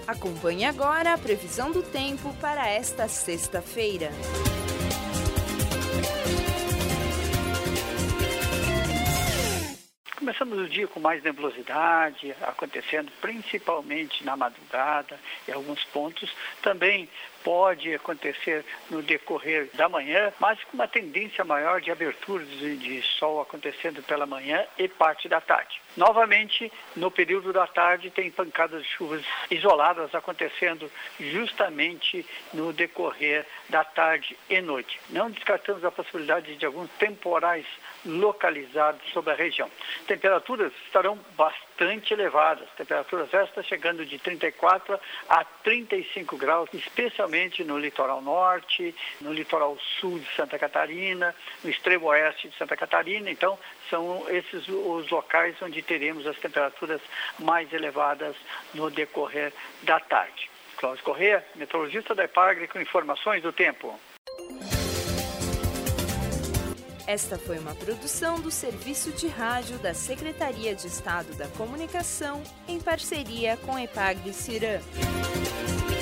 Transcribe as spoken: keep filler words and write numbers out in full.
Acompanhe agora a previsão do tempo para esta sexta-feira. Começamos o dia com mais nebulosidade, acontecendo principalmente na madrugada, em alguns pontos. Também pode acontecer no decorrer da manhã, mas com uma tendência maior de abertura de, de sol acontecendo pela manhã e parte da tarde. Novamente, no período da tarde, tem pancadas de chuvas isoladas acontecendo justamente no decorrer da tarde e noite. Não descartamos a possibilidade de alguns temporais localizados sobre a região. Temperaturas estarão bastante elevadas, temperaturas estas chegando de trinta e quatro a trinta e cinco graus, especialmente no litoral norte, no litoral sul de Santa Catarina, no extremo oeste de Santa Catarina. Então, são esses os locais onde teremos as temperaturas mais elevadas no decorrer da tarde. Cláudio Corrêa, meteorologista da EPAGRE, com informações do tempo. Esta foi uma produção do Serviço de Rádio da Secretaria de Estado da Comunicação, em parceria com EPAGRE-Ciram.